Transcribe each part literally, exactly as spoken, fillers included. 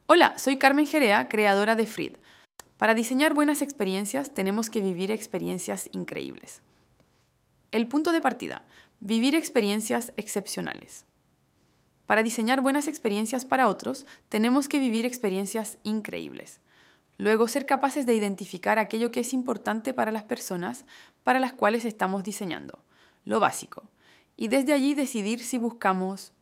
Hola, soy Carmen Jerea, creadora de Fried. Para diseñar buenas experiencias tenemos que vivir experiencias increíbles. El punto de partida: vivir experiencias excepcionales. Para diseñar buenas experiencias para otros, tenemos que vivir experiencias increíbles. Luego, ser capaces de identificar aquello que es importante para las personas para las cuales estamos diseñando, lo básico. Y desde allí decidir si buscamos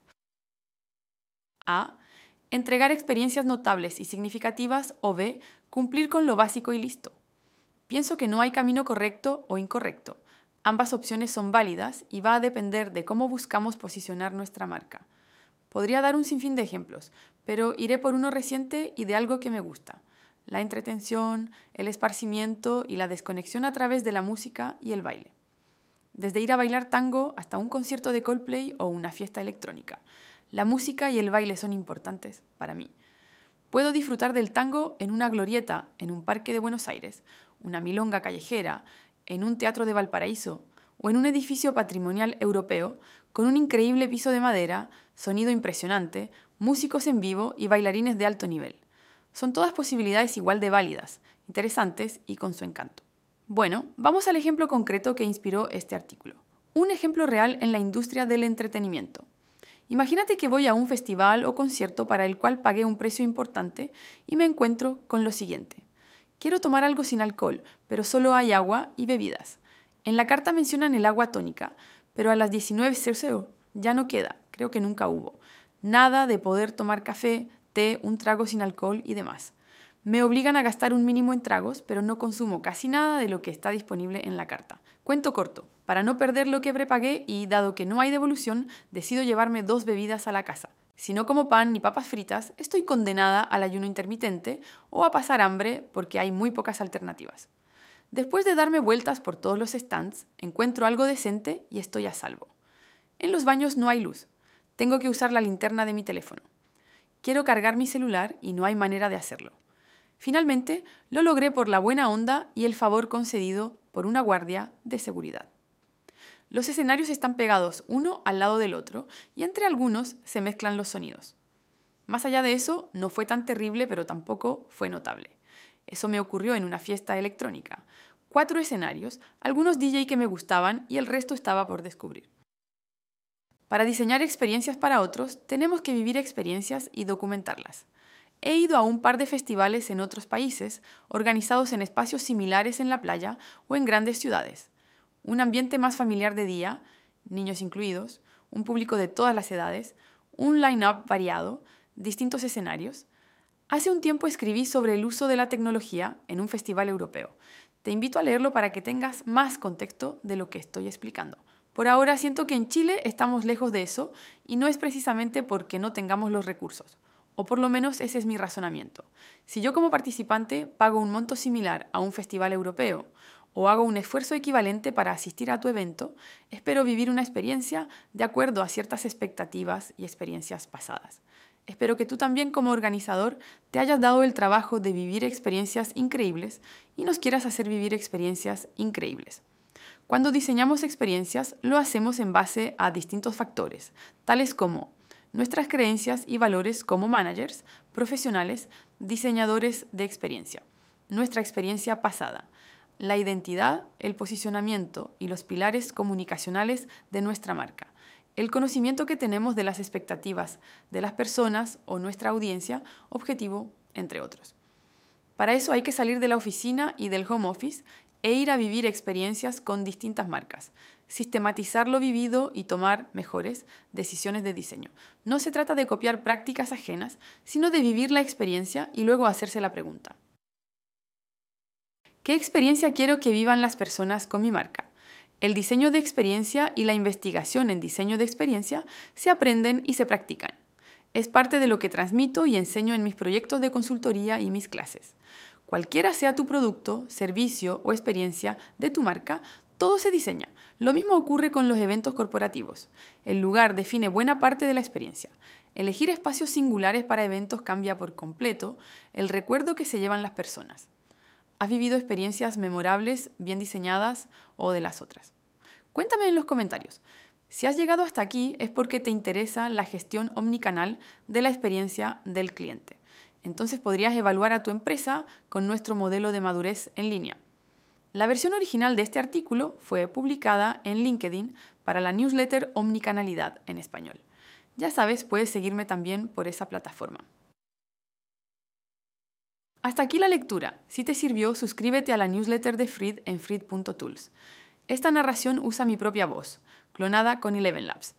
A. Entregar experiencias notables y significativas o B. Cumplir con lo básico y listo. Pienso que no hay camino correcto o incorrecto. Ambas opciones son válidas y va a depender de cómo buscamos posicionar nuestra marca. Podría dar un sinfín de ejemplos, pero iré por uno reciente y de algo que me gusta: la entretención, el esparcimiento y la desconexión a través de la música y el baile. Desde ir a bailar tango hasta un concierto de Coldplay o una fiesta electrónica, la música y el baile son importantes para mí. Puedo disfrutar del tango en una glorieta, en un parque de Buenos Aires, una milonga callejera, en un teatro de Valparaíso o en un edificio patrimonial europeo con un increíble piso de madera, sonido impresionante, músicos en vivo y bailarines de alto nivel. Son todas posibilidades igual de válidas, interesantes y con su encanto. Bueno, vamos al ejemplo concreto que inspiró este artículo. Un ejemplo real en la industria del entretenimiento. Imagínate que voy a un festival o concierto para el cual pagué un precio importante y me encuentro con lo siguiente. Quiero tomar algo sin alcohol, pero solo hay agua y bebidas. En la carta mencionan el agua tónica, pero a las diecinueve cero ya no queda, creo que nunca hubo. Nada de poder tomar café, té, un trago sin alcohol y demás. Me obligan a gastar un mínimo en tragos, pero no consumo casi nada de lo que está disponible en la carta. Cuento corto: para no perder lo que prepagué y dado que no hay devolución, decido llevarme dos bebidas a la casa. Si no como pan ni papas fritas, estoy condenada al ayuno intermitente o a pasar hambre porque hay muy pocas alternativas. Después de darme vueltas por todos los stands, encuentro algo decente y estoy a salvo. En los baños no hay luz. Tengo que usar la linterna de mi teléfono. Quiero cargar mi celular y no hay manera de hacerlo. Finalmente, lo logré por la buena onda y el favor concedido por una guardia de seguridad. Los escenarios están pegados uno al lado del otro y entre algunos se mezclan los sonidos. Más allá de eso, no fue tan terrible, pero tampoco fue notable. Eso me ocurrió en una fiesta electrónica. Cuatro escenarios, algunos D J que me gustaban y el resto estaba por descubrir. Para diseñar experiencias para otros, tenemos que vivir experiencias y documentarlas. He ido a un par de festivales en otros países, organizados en espacios similares en la playa o en grandes ciudades. Un ambiente más familiar de día, niños incluidos, un público de todas las edades, un line-up variado, distintos escenarios. Hace un tiempo escribí sobre el uso de la tecnología en un festival europeo. Te invito a leerlo para que tengas más contexto de lo que estoy explicando. Por ahora siento que en Chile estamos lejos de eso y no es precisamente porque no tengamos los recursos. O por lo menos ese es mi razonamiento. Si yo como participante pago un monto similar a un festival europeo o hago un esfuerzo equivalente para asistir a tu evento, espero vivir una experiencia de acuerdo a ciertas expectativas y experiencias pasadas. Espero que tú también como organizador te hayas dado el trabajo de vivir experiencias increíbles y nos quieras hacer vivir experiencias increíbles. Cuando diseñamos experiencias, lo hacemos en base a distintos factores, tales como nuestras creencias y valores como managers, profesionales, diseñadores de experiencia, nuestra experiencia pasada, la identidad, el posicionamiento y los pilares comunicacionales de nuestra marca, el conocimiento que tenemos de las expectativas de las personas o nuestra audiencia objetivo, entre otros. Para eso hay que salir de la oficina y del home office e ir a vivir experiencias con distintas marcas, sistematizar lo vivido y tomar mejores decisiones de diseño. No se trata de copiar prácticas ajenas, sino de vivir la experiencia y luego hacerse la pregunta: ¿qué experiencia quiero que vivan las personas con mi marca? El diseño de experiencia y la investigación en diseño de experiencia se aprenden y se practican. Es parte de lo que transmito y enseño en mis proyectos de consultoría y mis clases. Cualquiera sea tu producto, servicio o experiencia de tu marca, todo se diseña. Lo mismo ocurre con los eventos corporativos. El lugar define buena parte de la experiencia. Elegir espacios singulares para eventos cambia por completo el recuerdo que se llevan las personas. ¿Has vivido experiencias memorables, bien diseñadas o de las otras? Cuéntame en los comentarios. Si has llegado hasta aquí es porque te interesa la gestión omnicanal de la experiencia del cliente. Entonces podrías evaluar a tu empresa con nuestro modelo de madurez en línea. La versión original de este artículo fue publicada en LinkedIn para la newsletter Omnicanalidad en español. Ya sabes, puedes seguirme también por esa plataforma. Hasta aquí la lectura. Si te sirvió, suscríbete a la newsletter de Fried en fried punto tools. Esta narración usa mi propia voz, clonada con Eleven Labs.